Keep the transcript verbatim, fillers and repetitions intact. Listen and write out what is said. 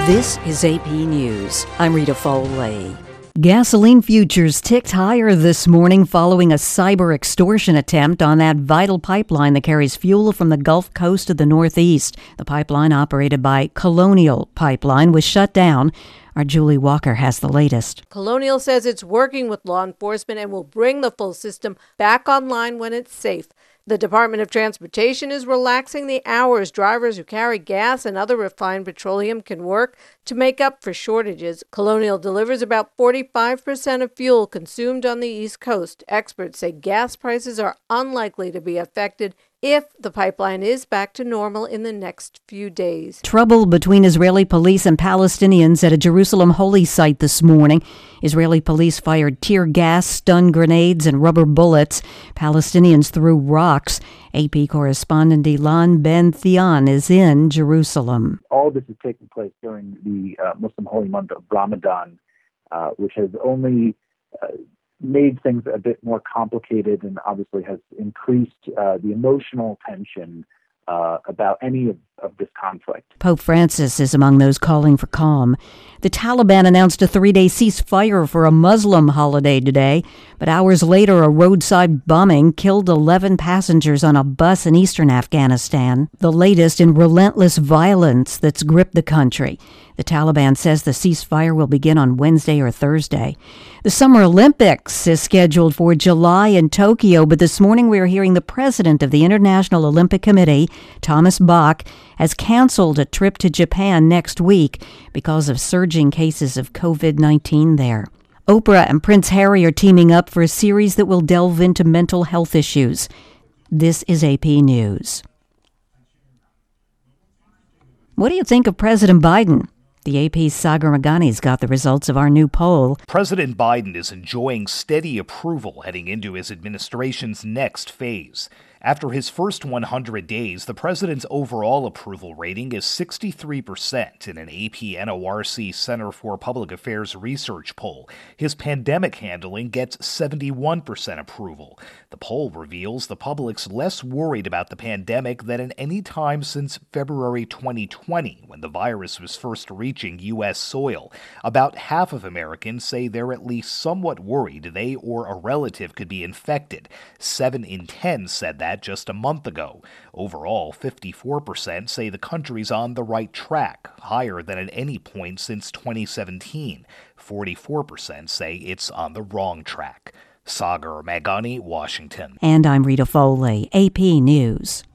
This is A P News. I'm Rita Foley. Gasoline futures ticked higher this morning following a cyber extortion attempt on that vital pipeline that carries fuel from the Gulf Coast to the Northeast. The pipeline, operated by Colonial Pipeline, was shut down. Our Julie Walker has the latest. Colonial says it's working with law enforcement and will bring the full system back online when it's safe. The Department of Transportation is relaxing the hours drivers who carry gas and other refined petroleum can work to make up for shortages. Colonial delivers about forty-five percent of fuel consumed on the East Coast. Experts say gas prices are unlikely to be affected if the pipeline is back to normal in the next few days. Trouble between Israeli police and Palestinians at a Jerusalem holy site this morning. Israeli police fired tear gas, stun grenades, and rubber bullets. Palestinians threw rocks. A P correspondent Ilan Ben-Thian is in Jerusalem. All this is taking place during the uh, Muslim holy month of Ramadan, uh, which has only uh, made things a bit more complicated and obviously has increased uh, the emotional tension uh, about any of, of this conflict. Pope Francis is among those calling for calm. The Taliban announced a three-day ceasefire for a Muslim holiday today, but hours later a roadside bombing killed eleven passengers on a bus in eastern Afghanistan, the latest in relentless violence that's gripped the country. The Taliban says the ceasefire will begin on Wednesday or Thursday. The Summer Olympics is scheduled for July in Tokyo, but this morning we are hearing the president of the International Olympic Committee, Thomas Bach, has canceled a trip to Japan next week because of surging cases of covid nineteen there. Oprah and Prince Harry are teaming up for a series that will delve into mental health issues. This is A P News. What do you think of President Biden? The A P's Sagar Meghani's got the results of our new poll. President Biden is enjoying steady approval heading into his administration's next phase. After his first one hundred days, the president's overall approval rating is sixty-three percent in an A P N O R C Center for Public Affairs research poll. His pandemic handling gets seventy-one percent approval. The poll reveals the public's less worried about the pandemic than at any time since February twenty twenty, when the virus was first reaching U S soil. About half of Americans say they're at least somewhat worried they or a relative could be infected. Seven in ten said that just a month ago. Overall, fifty-four percent say the country's on the right track, higher than at any point since twenty seventeen. forty-four percent say it's on the wrong track. Sagar Meghani, Washington. And I'm Rita Foley, A P News.